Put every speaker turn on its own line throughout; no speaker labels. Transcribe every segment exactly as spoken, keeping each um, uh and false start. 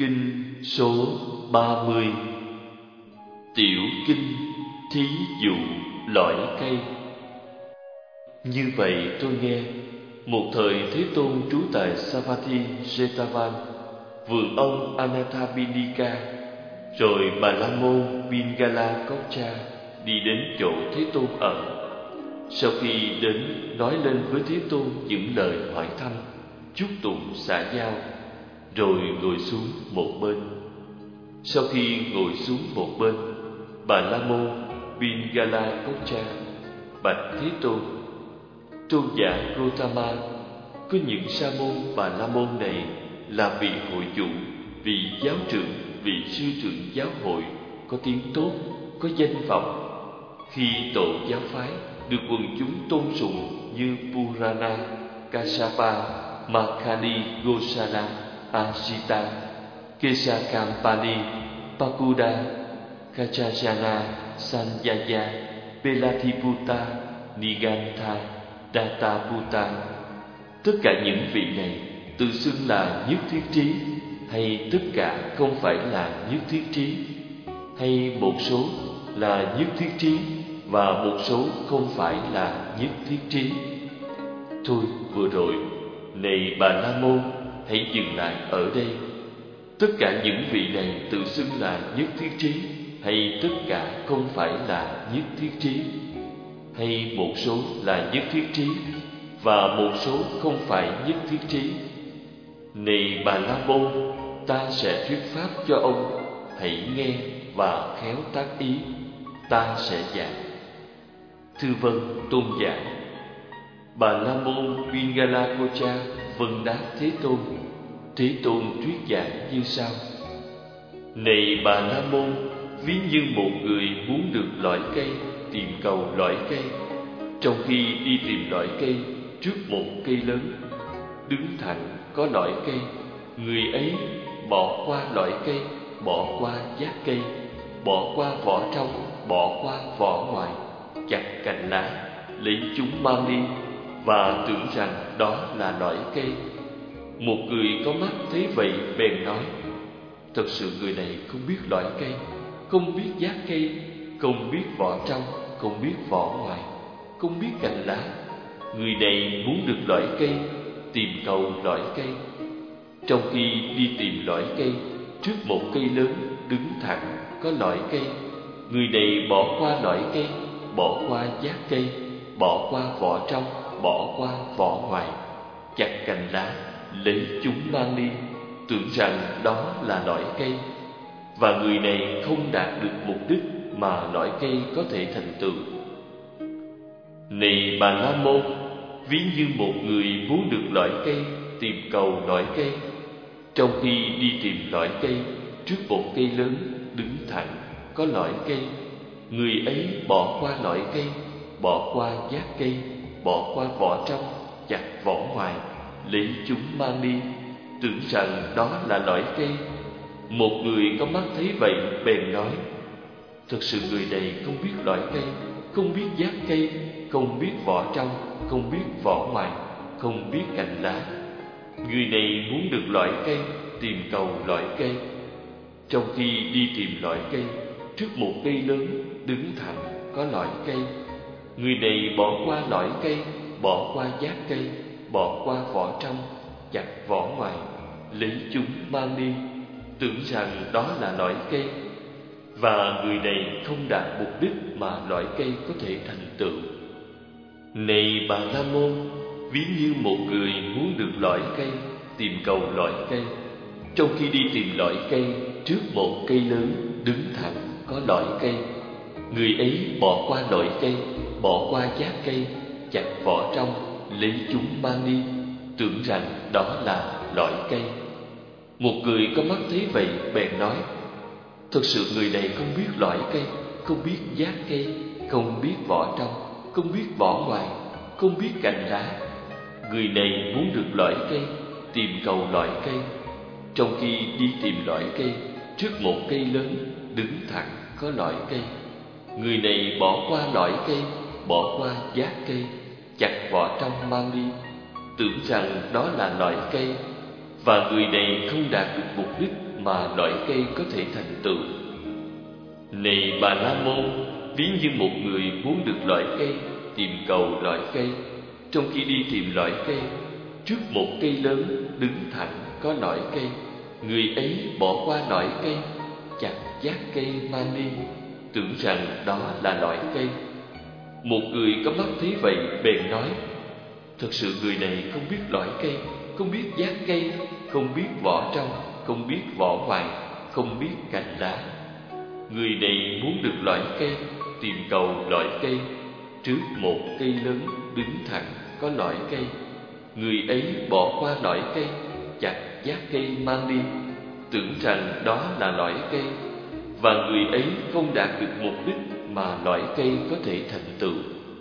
Kinh số ba mươi. Tiểu kinh thí dụ lõi cây. Như vậy tôi nghe, một thời Thế Tôn trú tại Savatthi Jetavan, vườn ông Anathapindika, rồi Bà La Môn Pingala Coccha đi đến chỗ Thế Tôn ở. Sau khi đến, nói lên với Thế Tôn những lời hỏi thăm, chúc tụng xã giao, rồi ngồi xuống một bên. Sau khi ngồi xuống một bên, Bà La Môn Pingala Coccha bạch Thế Tôn: Tôn giả Gotama, có những sa môn Bà La Môn này là vị hội chủ, vị giáo trưởng, vị sư trưởng giáo hội, có tiếng tốt, có danh vọng. Khi tổ giáo phái được quần chúng tôn sùng như Purana, Kassapa, Makkhali Gosala, Asita, Kesakampani, Pakuda, Kachajana, Sanjaya, Pelatiputta, Nigantha, Dattaputta, tất cả những vị này tự xưng là nhất thiết trí, hay tất cả không phải là nhất thiết trí, hay một số là nhất thiết trí và một số không phải là nhất thiết trí. Thôi vừa rồi, này Bà La Môn, hãy dừng lại ở đây. Tất cả những vị này tự xưng là nhất thiết trí, hay tất cả không phải là nhất thiết trí, hay một số là nhất thiết trí và một số không phải nhất thiết trí. Này Bà La Môn, ta sẽ thuyết pháp cho ông, hãy nghe và khéo tác ý, ta sẽ giảng. Thưa vâng, tôn giả. Bà La Môn Pingala Coccha vâng đáp Thế Tôn. Thế Tôn thuyết giảng như sau: Này Bà La Môn, ví như một người muốn được lõi cây, tìm cầu lõi cây. Trong khi đi tìm lõi cây trước một cây lớn, đứng thẳng có lõi cây, người ấy bỏ qua lõi cây, bỏ qua giác cây, bỏ qua vỏ trong, bỏ qua vỏ ngoài, chặt cành lá, lấy chúng mang đi và tưởng rằng đó là lõi cây. Một người có mắt thấy vậy bèn nói: Thật sự người này không biết lõi cây, không biết giác cây, không biết vỏ trong, không biết vỏ ngoài, không biết cành lá. Người này muốn được lõi cây, tìm cầu lõi cây. Trong khi đi tìm lõi cây trước một cây lớn, đứng thẳng có lõi cây, người này bỏ qua lõi cây, bỏ qua giác cây, bỏ qua vỏ trong, bỏ qua vỏ ngoài, chặt cành lá, lấy chúng mang đi, tưởng rằng đó là lõi cây. Và người này không đạt được mục đích mà lõi cây có thể thành tựu. Này Bà La Môn, ví như một người muốn được lõi cây, tìm cầu lõi cây. Trong khi đi tìm lõi cây trước một cây lớn, đứng thẳng có lõi cây, người ấy bỏ qua lõi cây, bỏ qua giác cây, bỏ qua vỏ trong, chặt vỏ ngoài, lấy chúng mang đi, tưởng rằng đó là lõi cây. Một người có mắt thấy vậy bèn nói: Thật sự người này không biết lõi cây, không biết giác cây, không biết vỏ trong, không biết vỏ ngoài, không biết cành lá. Người này muốn được lõi cây, tìm cầu lõi cây. Trong khi đi tìm lõi cây trước một cây lớn, đứng thẳng có lõi cây, người này bỏ qua lõi cây, bỏ qua giác cây, bỏ qua vỏ trong, chặt vỏ ngoài, lấy chúng mang đi, tưởng rằng đó là lõi cây. Và người này không đạt mục đích mà lõi cây có thể thành tựu. Này Bà La Môn, ví như một người muốn được lõi cây, tìm cầu lõi cây. Trong khi đi tìm lõi cây trước một cây lớn, đứng thẳng có lõi cây, người ấy bỏ qua lõi cây, bỏ qua giác cây, chặt vỏ trong, lấy chúng mang đi, tưởng rằng đó là lõi cây. Một người có mắt thấy vậy bèn nói: Thật sự người này không biết lõi cây, không biết giác cây, không biết vỏ trong, không biết vỏ ngoài, không biết cành lá. Người này muốn được lõi cây, tìm cầu lõi cây. Trong khi đi tìm lõi cây trước một cây lớn, đứng thẳng có lõi cây, người này bỏ qua lõi cây, bỏ qua giác cây, chặt vỏ trong mang đi, tưởng rằng đó là lõi cây. Và người này không đạt được mục đích mà loại cây có thể thành tựu. Này Bà La Môn, ví như một người muốn được loại cây, tìm cầu loại cây. Trong khi đi tìm loại cây, trước một cây lớn đứng thẳng có loại cây, người ấy bỏ qua loại cây, chặt giác cây mang đi, tưởng rằng đó là loại cây. Một người có mắt thấy vậy bèn nói: thật sự người này không biết loại cây, không biết giác cây, không biết vỏ trong, không biết vỏ ngoài, không biết cành lá. Người này muốn được loại cây, tìm cầu loại cây. Trước một cây lớn đứng thẳng có loại cây, người ấy bỏ qua loại cây, chặt giác cây mang đi, tưởng rằng đó là loại cây. Và người ấy không đạt được mục đích mà loại cây có thể thành tựu.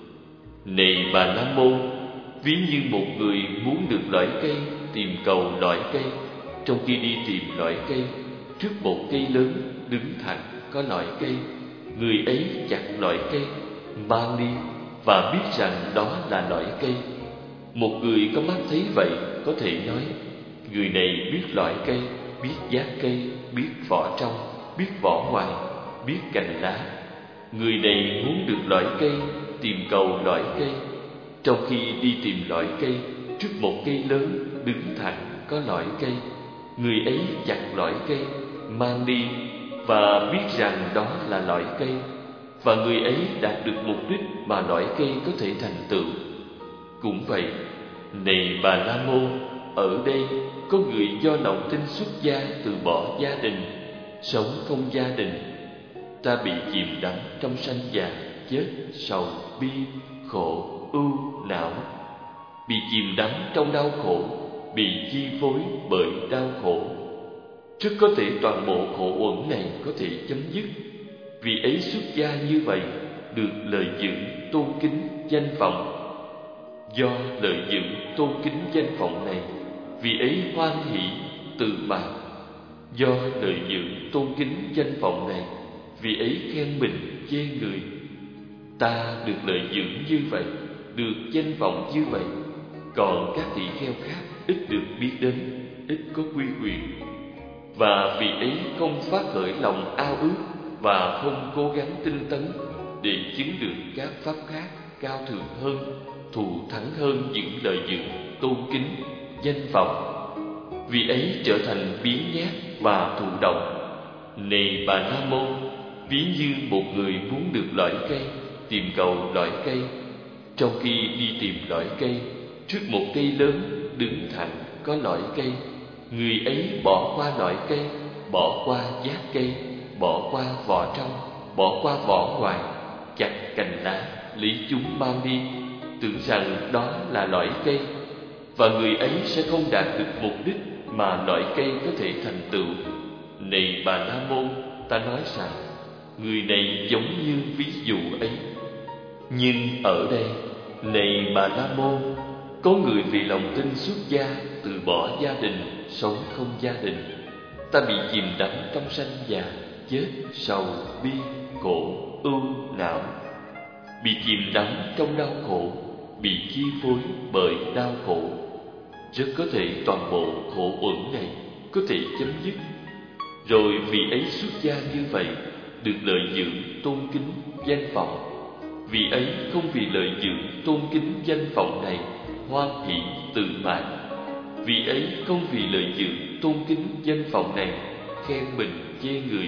Này Bà La Môn, ví như một người muốn được loại cây, tìm cầu loại cây. Trong khi đi tìm loại cây, trước một cây lớn đứng thẳng có loại cây, người ấy chặt loại cây, mang đi và biết rằng đó là loại cây. Một người có mắt thấy vậy có thể nói: người này biết loại cây, biết giác cây, biết vỏ trong, biết vỏ ngoài, biết cành lá. Người này muốn được loại cây, tìm cầu loại cây. Trong khi đi tìm loại cây, trước một cây lớn đứng thẳng có loại cây, người ấy chặt loại cây, mang đi và biết rằng đó là loại cây. Và người ấy đạt được mục đích mà loại cây có thể thành tựu. Cũng vậy, này Bà La Môn, ở đây có người do lòng tin xuất gia từ bỏ gia đình, sống không gia đình. Ta bị chìm đắm trong sanh già, chết, sầu, bi, khổ, ưu, não. Bị chìm đắm trong đau khổ, bị chi phối bởi đau khổ. Rất có thể toàn bộ khổ uẩn này có thể chấm dứt. Vì ấy xuất gia như vậy được lợi dưỡng tôn kính danh vọng. Do lợi dưỡng tôn kính danh vọng này, vì ấy hoan hỷ tự mãn. Do lợi dưỡng tôn kính danh vọng này, vì ấy khen mình chê người. Ta được lợi dưỡng như vậy, được danh vọng như vậy, còn các tỳ kheo khác ít được biết đến, ít có quy quyền. Và vì ấy không phát khởi lòng ao ước và không cố gắng tinh tấn để chứng được các pháp khác cao thượng hơn, thù thắng hơn những lợi dưỡng tôn kính danh vọng. Vì ấy trở thành biếng nhác và thụ động. Này Bà La Môn, ví như một người muốn được loại cây, tìm cầu loại cây. Trong khi đi tìm loại cây, trước một cây lớn đứng thẳng có loại cây, người ấy bỏ qua loại cây, bỏ qua giác cây, bỏ qua vỏ trong, bỏ qua vỏ ngoài, chặt cành lá, lấy chúng mang đi, tưởng rằng đó là loại cây. Và người ấy sẽ không đạt được mục đích mà loại cây có thể thành tựu. Này Bà La Môn, ta nói rằng người này giống như ví dụ ấy. Nhưng ở đây, này Bà La Môn, có người vì lòng tin xuất gia từ bỏ gia đình, sống không gia đình. Ta bị chìm đắm trong sanh già, chết, sầu, bi, khổ, ưu, não. Bị chìm đắm trong đau khổ, bị chi phối bởi đau khổ. Rất có thể toàn bộ khổ uẩn này có thể chấm dứt. Rồi vì ấy xuất gia như vậy được lợi dưỡng tôn kính danh vọng. Vì ấy không vì lợi dưỡng tôn kính danh vọng này hoan hỷ tự mãn. Vì ấy không vì lợi dưỡng tôn kính danh vọng này khen mình chê người.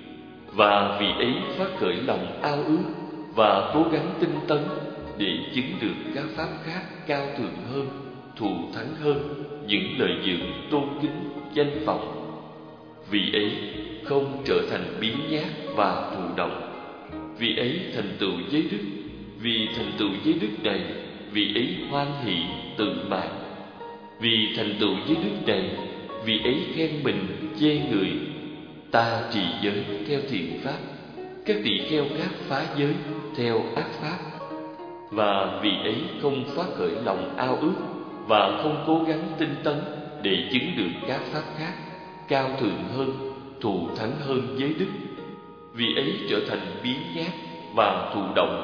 Và vì ấy phát khởi lòng ao ước và cố gắng tinh tấn để chứng được các pháp khác cao thượng hơn, thù thắng hơn những lợi dưỡng tôn kính danh vọng. Vì ấy không trở thành biếng nhác và thụ động. Vì ấy thành tựu giới đức. Vì thành tựu giới đức này, vì ấy hoan hỷ tự mãn. Vì thành tựu giới đức này, vì ấy khen mình chê người. Ta trì giới theo thiện pháp, các tỳ kheo khác phá giới theo ác pháp. Và vì ấy không phát khởi lòng ao ước và không cố gắng tinh tấn để chứng được các pháp khác cao thượng hơn, thù thắng hơn giới đức. Vì ấy trở thành biếng nhác và thụ động.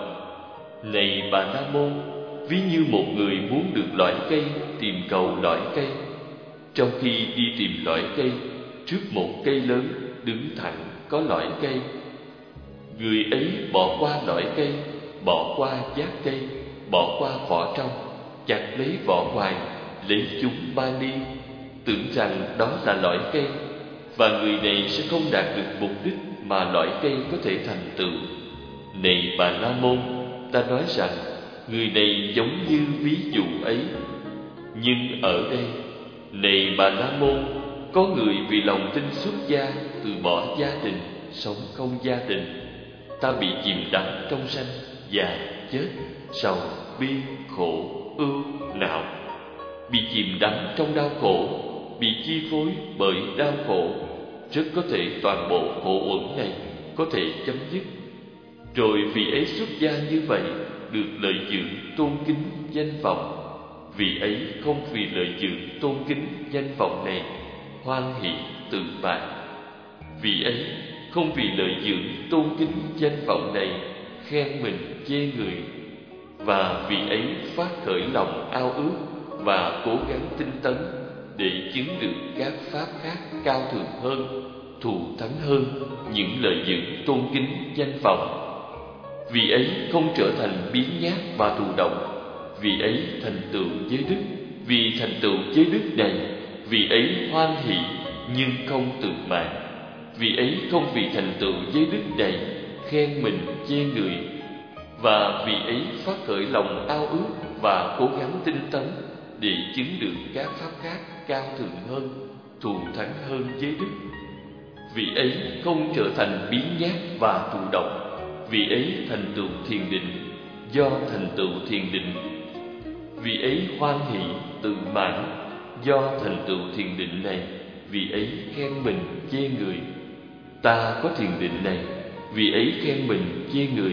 Này Bà La Môn, ví như một người muốn được loại cây, tìm cầu loại cây. Trong khi đi tìm loại cây, trước một cây lớn đứng thẳng có lõi cây. Người ấy bỏ qua lõi cây, bỏ qua giác cây, bỏ qua vỏ trong, chặt lấy vỏ ngoài, lấy chúng mang đi, tưởng rằng đó là lõi cây, và người này sẽ không đạt được mục đích mà lõi cây có thể thành tựu. Này Bà La Môn, ta nói rằng người này giống như ví dụ ấy. Nhưng ở đây, này Bà La Môn, có người vì lòng tin xuất gia từ bỏ gia đình, sống không gia đình. Ta bị chìm đắm trong sanh, già, chết, sầu, bi, khổ, ưu, não. Bị chìm đắm trong đau khổ, bị chi phối bởi đau khổ. Rất có thể toàn bộ khổ uẩn này có thể chấm dứt. Rồi vị ấy xuất gia như vậy được lợi dưỡng tôn kính danh vọng. Vị ấy không vì lợi dưỡng tôn kính danh vọng này hoan hỷ tự bại. Vị ấy không vì lợi dưỡng tôn kính danh vọng này khen mình chê người. Và vị ấy phát khởi lòng ao ước và cố gắng tinh tấn để chứng được các pháp khác cao thượng hơn, thù thắng hơn những lợi dưỡng tôn kính danh vọng. Vị ấy không trở thành biếng nhác và thụ động. Vị ấy thành tựu giới đức. Vì thành tựu giới đức này, vị ấy hoan hỷ nhưng không tự mãn. Vị ấy không vì thành tựu giới đức này khen mình chê người. Và vị ấy phát khởi lòng ao ước và cố gắng tinh tấn để chứng được các pháp khác cao thượng hơn, thù thắng hơn giới đức. Vị ấy không trở thành biếng nhác và thụ động. Vị ấy thành tựu thiền định. Do thành tựu thiền định, vị ấy hoan hỷ tự mãn. Do thành tựu thiền định này, vị ấy khen mình chê người. Ta có thiền định này, vị ấy khen mình chê người.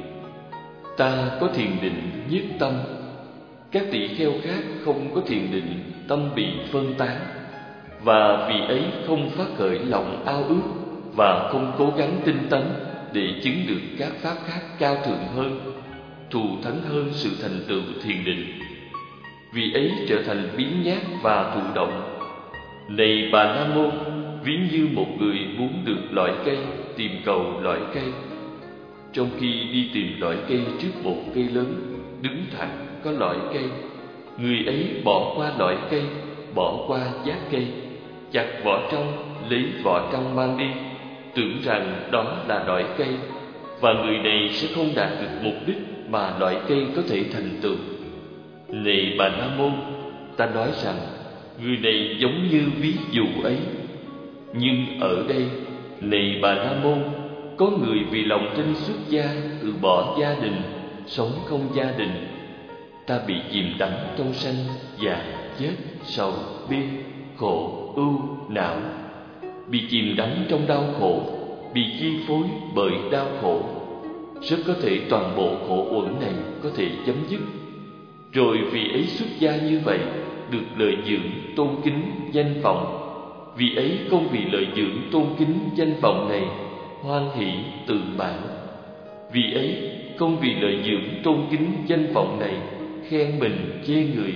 Ta có thiền định nhất tâm. Các tỷ kheo khác không có thiền định, tâm bị phân tán. Và vị ấy không phát khởi lòng ao ước và không cố gắng tinh tấn để chứng được các pháp khác cao thượng hơn, thù thắng hơn sự thành tựu thiền định. Vị ấy trở thành biếng nhác và thụ động. Này Bà La Môn, ví như một người muốn được lõi cây, tìm cầu lõi cây. Trong khi đi tìm lõi cây trước một cây lớn đứng thẳng có lõi cây, người ấy bỏ qua lõi cây, bỏ qua giác cây, chặt vỏ trong, lấy vỏ trong mang đi, tưởng rằng đó là lõi cây, và người này sẽ không đạt được mục đích mà lõi cây có thể thành tựu. Này Bà La Môn, ta nói rằng người này giống như ví dụ ấy. Nhưng ở đây, này Bà La Môn, có người vì lòng tin xuất gia từ bỏ gia đình, sống không gia đình. Ta bị chìm đắm trong sanh, già, chết, sầu, bi, khổ, ưu, não. Bị chìm đắm trong đau khổ, bị chi phối bởi đau khổ. Rất có thể toàn bộ khổ uẩn này có thể chấm dứt. Rồi vị ấy xuất gia như vậy được lợi dưỡng tôn kính danh vọng. Vị ấy không vì lợi dưỡng tôn kính danh vọng này hoan hỷ tự mãn. Vị ấy không vì lợi dưỡng tôn kính danh vọng này khen mình chê người.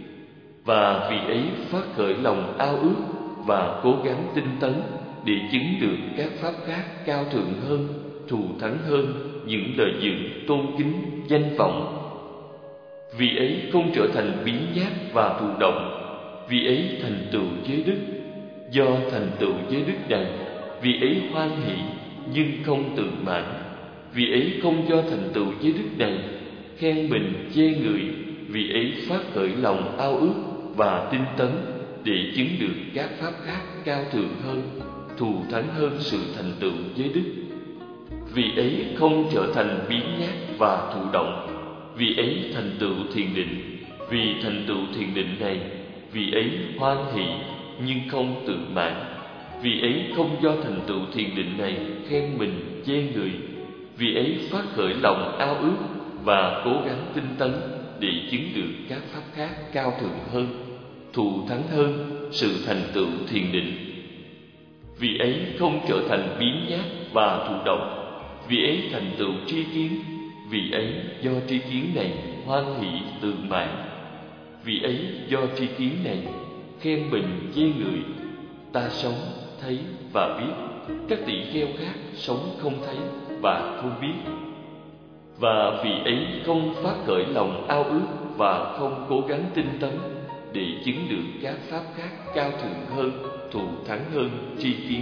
Và vị ấy phát khởi lòng ao ước và cố gắng tinh tấn để chứng được các pháp khác cao thượng hơn, thù thắng hơn những lời dưỡng tôn kính danh vọng. Vị ấy không trở thành biếng nhác và thụ động. Vị ấy thành tựu giới đức. Do thành tựu giới đức này, vị ấy hoan hỷ nhưng không tự mãn. Vị ấy không do thành tựu giới đức này khen mình chê người. Vị ấy phát khởi lòng ao ước và tinh tấn để chứng được các pháp khác cao thượng hơn, thù thắng hơn sự thành tựu giới đức. Vị ấy không trở thành biếng nhác và thụ động. Vị ấy thành tựu thiền định. Vì thành tựu thiền định này, vị ấy hoan hỷ nhưng không tự mãn. Vị ấy không do thành tựu thiền định này khen mình chê người. Vị ấy phát khởi lòng ao ước và cố gắng tinh tấn để chứng được các pháp khác cao thượng hơn, thù thắng hơn sự thành tựu thiền định. Vị ấy không trở thành biếng nhác và thụ động. Vị ấy thành tựu tri kiến. Vị ấy do tri kiến này hoan hỷ tự mãn. Vị ấy do tri kiến này khen mình chê người. Ta sống thấy và biết. Các tỳ kheo khác sống không thấy và không biết. Và vì ấy không phát khởi lòng ao ước và không cố gắng tinh tấn để chứng được các pháp khác cao thượng hơn, thù thắng hơn tri kiến.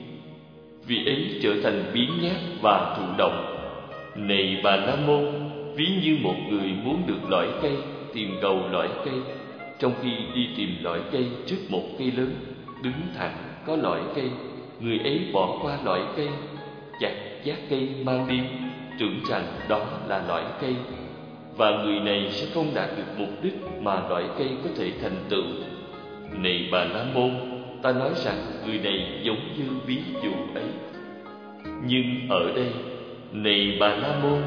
Vì ấy trở thành biếng nhác và thụ động. Này Bà La Môn, ví như một người muốn được lõi cây, tìm cầu lõi cây, trong khi đi tìm lõi cây trước một cây lớn, đứng thẳng có lõi cây, người ấy bỏ qua lõi cây, chặt giác cây mang đi, tưởng rằng đó là lõi cây, và người này sẽ không đạt được mục đích mà lõi cây có thể thành tựu. Này Bà La Môn, ta nói rằng người này giống như ví dụ ấy. Nhưng ở đây, này Bà La Môn,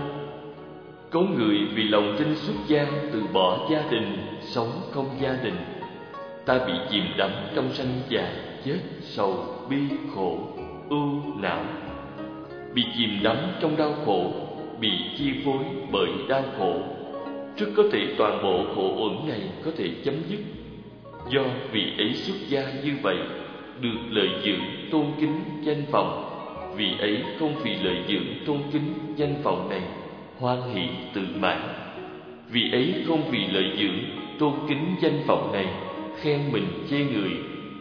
có người vì lòng tin xuất gia từ bỏ gia đình, sống không gia đình. Ta bị chìm đắm trong sanh già, chết, sầu, bi, khổ, ưu, não. Bị chìm đắm trong đau khổ, bị chi phối bởi đau khổ. Rất có thể toàn bộ khổ uẩn này có thể chấm dứt. Do vị ấy xuất gia như vậy, được lợi dưỡng tôn kính danh vọng. Vì ấy không vì lợi dưỡng tôn kính danh vọng này hoan hỷ tự mãn. Vì ấy không vì lợi dưỡng tôn kính danh vọng này khen mình chê người.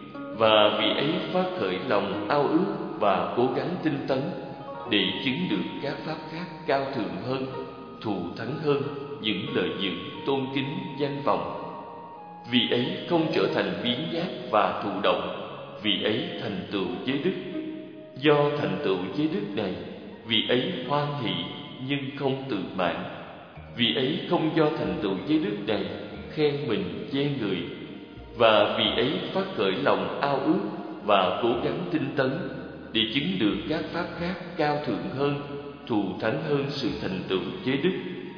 Và vì ấy phát khởi lòng ao ước và cố gắng tinh tấn để chứng được các pháp khác cao thượng hơn, thù thắng hơn những lợi dưỡng tôn kính danh vọng. Vì ấy không trở thành biếng nhác và thụ động. Vì ấy thành tựu giới đức. Do thành tựu giới đức này, vì ấy hoan hỷ nhưng không tự mãn. Vì ấy không do thành tựu giới đức này khen mình chê người. Và vì ấy phát khởi lòng ao ước và cố gắng tinh tấn để chứng được các pháp khác cao thượng hơn, thù thắng hơn sự thành tựu giới đức.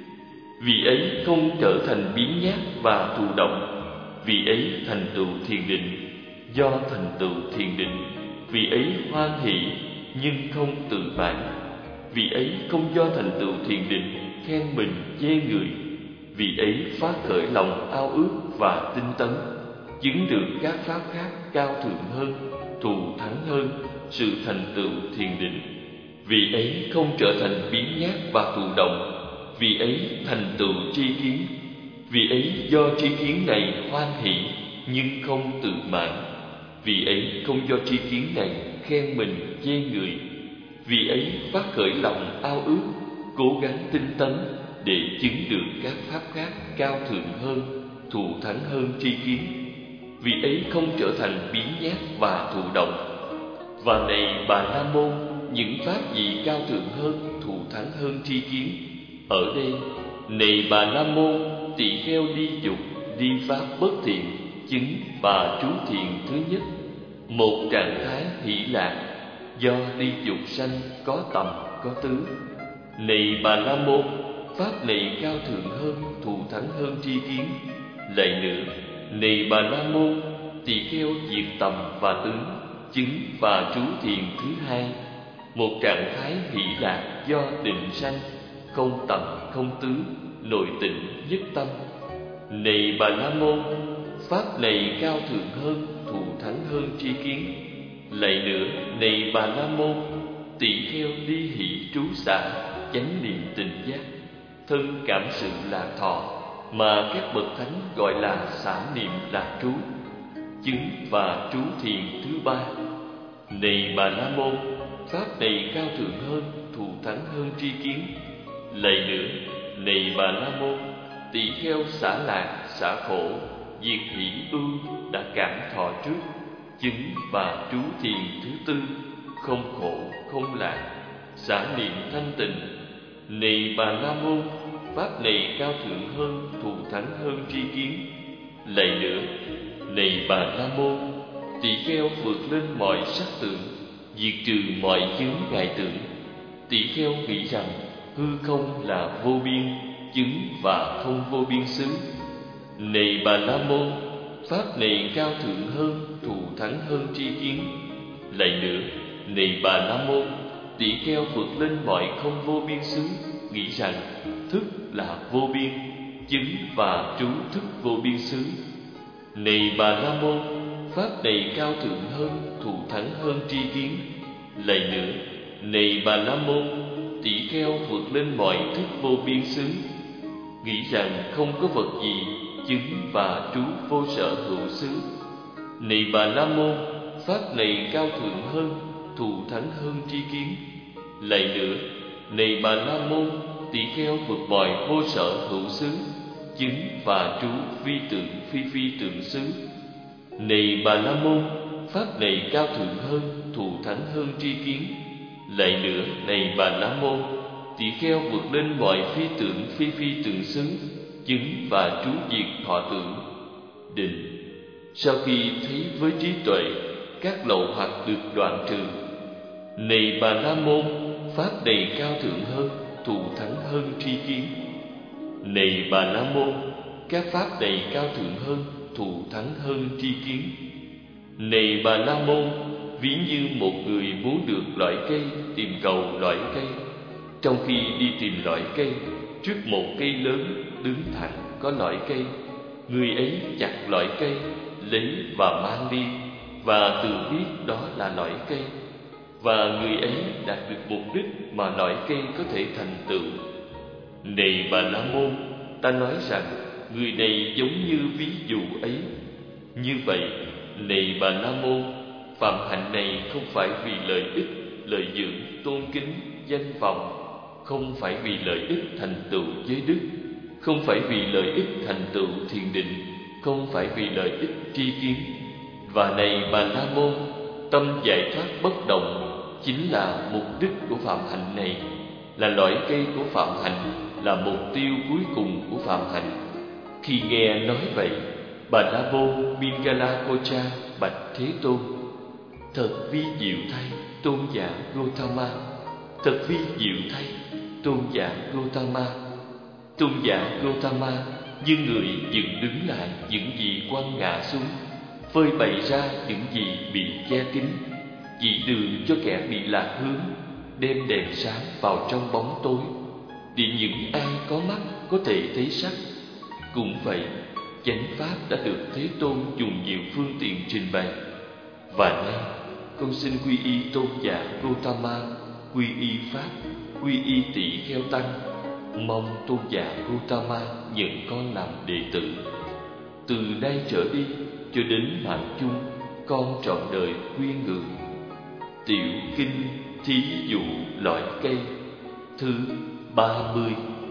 Vì ấy không trở thành biếng nhác và thụ động. Vì ấy thành tựu thiền định. Do thành tựu thiền định, vì ấy hoan hỷ nhưng không tự mãn. Vì ấy không do thành tựu thiền định khen mình chê người. Vì ấy phát khởi lòng ao ước và tinh tấn, chứng được các pháp khác cao thượng hơn, thù thắng hơn sự thành tựu thiền định. Vì ấy không trở thành biếng nhác và thụ động. Vì ấy thành tựu tri kiến. Vì ấy do tri kiến này hoan hỷ nhưng không tự mãn. Vì ấy không do tri kiến này khen mình chê người. Vì ấy phát khởi lòng ao ước, cố gắng tinh tấn để chứng được các pháp khác cao thượng hơn, thù thắng hơn tri kiến. Vì ấy không trở thành biếng nhác và thụ động. Và này Bà La Môn, những pháp gì cao thượng hơn, thù thắng hơn tri kiến? Ở đây, này Bà La Môn, tỳ kheo đi dục, đi pháp bất thiện, chứng và trú thiền thứ nhất, một trạng thái hỷ lạc, do đi dục sanh có tầm có tứ. Này Bà La Môn, pháp này cao thượng hơn, thù thắng hơn tri kiến. Lại nữa, này Bà La Môn, tỳ kheo diệt tầm và tứ, chứng và trú thiền thứ hai, một trạng thái hỷ lạc do định sanh, không tầm không tứ, nội tịnh nhất tâm. Này Bà La Môn, pháp này cao thượng hơn, thù thắng hơn tri kiến. Lại nữa, này Bà La Môn, tỳ kheo đi hỷ trú xả, chánh niệm tỉnh giác, thân cảm sự lạc thọ, mà các bậc thánh gọi là xả niệm lạc trú, chứng và trú thiền thứ ba. Này Bà La Môn, pháp này cao thượng hơn, thù thắng hơn tri kiến. Lại nữa, này Bà La Môn, tỳ kheo xả lạc, xả khổ, diệt hỷ ưu đã cảm thọ trước, chứng và trú thiền thứ tư, không khổ không lạc, xả niệm thanh tịnh. Này Bà La Môn, pháp này cao thượng hơn, thù thắng hơn tri kiến. Lại nữa, này Bà La Môn, tỳ kheo vượt lên mọi sắc tượng, diệt trừ mọi chướng ngại tưởng. Tỳ kheo nghĩ rằng hư không là vô biên, chứng và không vô biên xứ. Này Bà La Môn, pháp này cao thượng hơn, thù thắng hơn tri kiến. Lại nữa, này Bà La Môn, tỳ kheo vượt lên mọi không vô biên xứ, nghĩ rằng thức là vô biên, chứng và trú thức vô biên xứ. Này Bà La Môn, pháp này cao thượng hơn, thù thắng hơn tri kiến. Lại nữa, này Bà La Môn, tỷ kheo vượt lên mọi thức vô biên xứ, nghĩ rằng không có vật gì chứng và trú vô sở hữu xứ. Này Bà La Môn, pháp này cao thượng hơn, thù thắng hơn tri kiến. Lại nữa, này Bà La Môn, tỷ kheo vượt mọi vô sở hữu xứ, chứng và trú phi tượng phi phi tượng xứ. Này Bà La Môn, pháp này cao thượng hơn, thù thắng hơn tri kiến. Lại nữa, này Bà La Môn, tỷ kheo vượt lên mọi phi tượng phi phi tượng xứ, chứng và trú diệt thọ tưởng. Định. Sau khi thấy với trí tuệ các lậu hoặc được đoạn trừ. Này Bà La Môn, pháp này cao thượng hơn, thù thắng hơn tri kiến. Này Bà La Môn, các pháp này cao thượng hơn, thù thắng hơn tri kiến. Này Bà La Môn, ví như một người muốn được loại cây, tìm cầu loại cây. Trong khi đi tìm loại cây, trước một cây lớn đứng thẳng có loại cây, người ấy chặt loại cây, lấy và mang đi, và tự biết đó là loại cây, và người ấy đạt được mục đích mà loại cây có thể thành tựu. Này Bà La Môn, ta nói rằng người này giống như ví dụ ấy. Như vậy, này Bà La Môn, phạm hạnh này không phải vì lợi ích, lợi dưỡng, tôn kính, danh vọng, không phải vì lợi ích thành tựu giới đức, không phải vì lợi ích thành tựu thiền định, không phải vì lợi ích tri kiến. Và này Bà La Môn, tâm giải thoát bất động chính là mục đích của phạm hạnh này, là loại cây của phạm hạnh, là mục tiêu cuối cùng của phạm hạnh. Khi nghe nói vậy, Bà La Môn Pingala Kocha bạch Thế Tôn: Thật vi diệu thay, tôn giả Gotama! Thật vi diệu thay, tôn giả Gotama! Tôn giả Gotama như người dựng đứng lại những gì quăng ngã xuống, phơi bày ra những gì bị che kín, chỉ đường cho kẻ bị lạc hướng, đem đèn sáng vào trong bóng tối, để những ai có mắt có thể thấy sắc. Cũng vậy, chánh pháp đã được Thế Tôn dùng nhiều phương tiện trình bày. Và nay, con xin quy y tôn giả Gotama, quy y pháp, quy y tỷ kheo tăng, mong tôn giả Gotama nhận con làm đệ tử. Từ nay trở đi cho đến mạng chung, con trọn đời quy ngưỡng. Tiểu kinh thí dụ loại cây thứ ba mươi.